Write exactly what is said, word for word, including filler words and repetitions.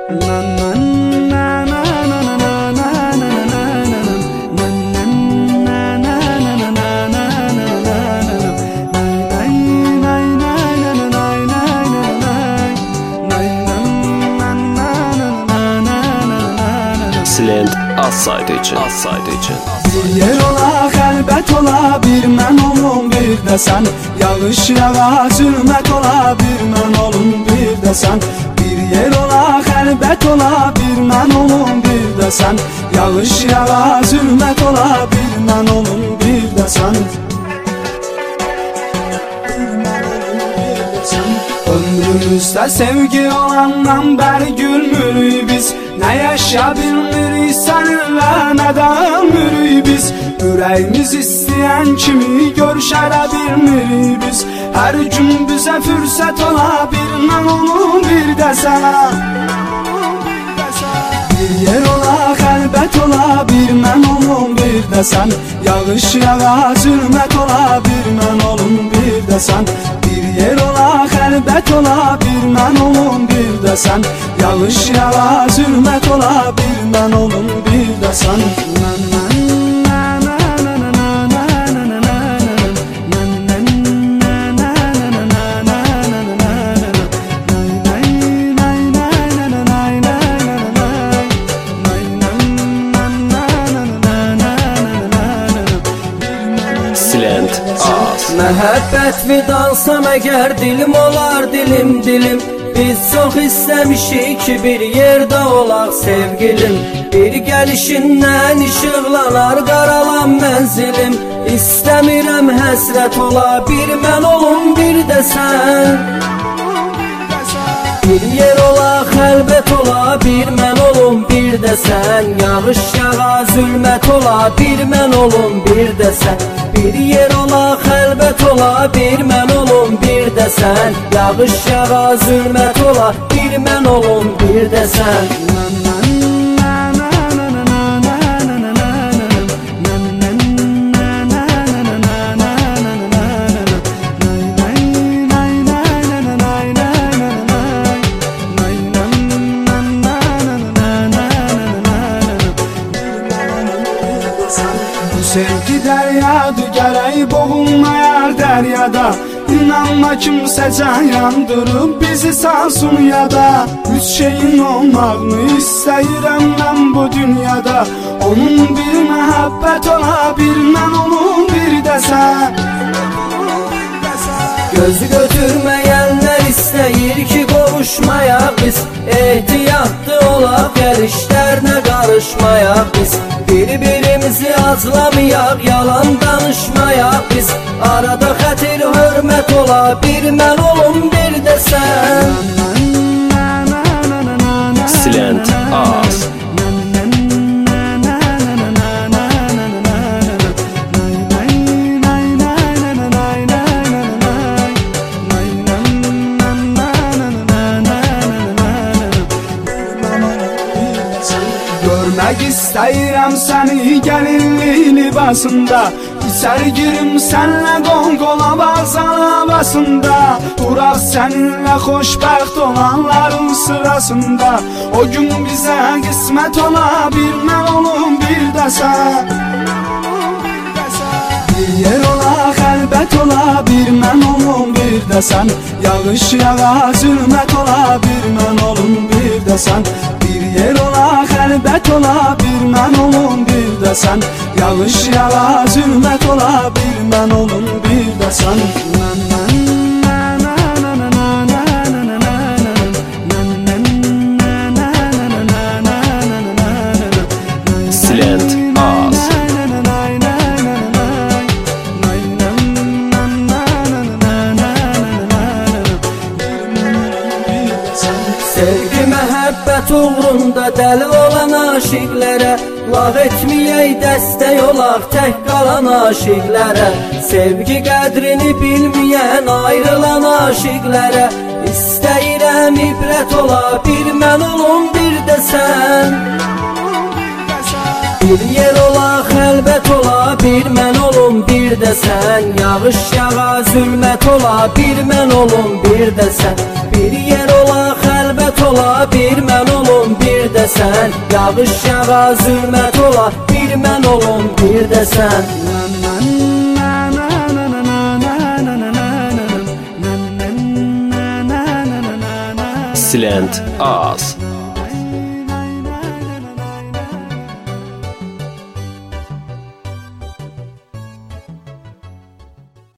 Silent az saydı için, az saydı için. Bir yer ola, xəlbət ola, bir mən olum, bir də sən. Yağış yağa, zülmət ola, bir mən olum, bir də sən. Bir yer ola, xəlbət ola, bir mən olum, bir də sən. Yağış yağa, zülmət ola, bir mən olum, bir də sən. Ömrümüzdə sevgi olandan bəri gülmürük biz. Nə yaşa bilmirik səninlə, nədən mürik biz. Ürəyimiz istəyən kimi görüşərə bilmirik biz. Hər gün bizə fürsət ola, bir mən olum, bir də sənə. Bir yer ola, xəlbət ola, bir mən olum, bir də sən. Yağış yağa, zülmət ola, bir mən olum, bir də sən. Bir yer ola, xəlbət ola, bir mən olum, bir də sən. Yağış yağa, zülmət ola, bir mən olum, bir də sən. Silent az. Məhəbbət vidansam əgər dilim olar, dilim dilim. Biz çox istəmişik ki bir yerdə olaq sevgilim. Bir gəlişindən işıqlanar qaralan mənzilim. İstəmirəm həsrət ola, bir mən olum, bir də sən. Bir yer ola, xəlbət ola, bir mən olum, bir də sən. Yağış yağa, zülmət ola, bir mən olum, bir də sən. Bir yer ola, xəlbət ola, bir mən olum, bir də sən. Yağış yağa, zülmət ola, bir mən olum, bir də sən. Sevgi dəryadır, gərək boğulmayar dəryada. İnanma kimsə can yandırıb bizi salsın yada. Üç şeyin olmağını istəyirəm mən bu dünyada. Onun bir məhəbbət ola, bir mən olum, bir də sən. Gözü götürməyənlər istəyir ki qovuşmayaq biz. Ehtiyatlı olaq, gəlişlərinə qarışmayaq biz. Bir-birimizi aclamayaq, yalan danışmayaq biz. Arada xətir, hörmət ola, bir mən olum, bir də sən. Silent az. Görmək istəyirəm səni gəlinlik libasında. İçəri girim sənlə qonqola bağzan havasında. Duraq səninlə xoşbəxt olanların sırasında. O gün bizə qismət ola, bir mən olum, bir də sən. Bir yer ola, xəlbət ola, bir mən olum, bir də sən. Yağış yağa, zülmət ola, bir mən olum, bir də sən. Bir yer ola, xəlbət ola, bir mən olum, bir də sən. Yağış yağa, zülmət ola, bir mən olum, bir də sən. Silent az. Sevgi məhəbbət uğrunda dəli olan aşiqlərə. Lağ etməyək, dəstək olaq tək qalan aşiqlərə. Sevgi qədrini bilməyən ayrılan aşiqlərə. İstəyirəm ibrət ola, bir mən olum, bir də sən. Bir yer ola, xəlbət ola, bir mən olum, bir də sən. Yağış yağa, zülmət ola, bir mən olum, bir də sən. Bir yer ola, xəlbət ola, bir mən olum, Yağış yağa zülmət ola, bir mən olum, bir də sən. Silent Az.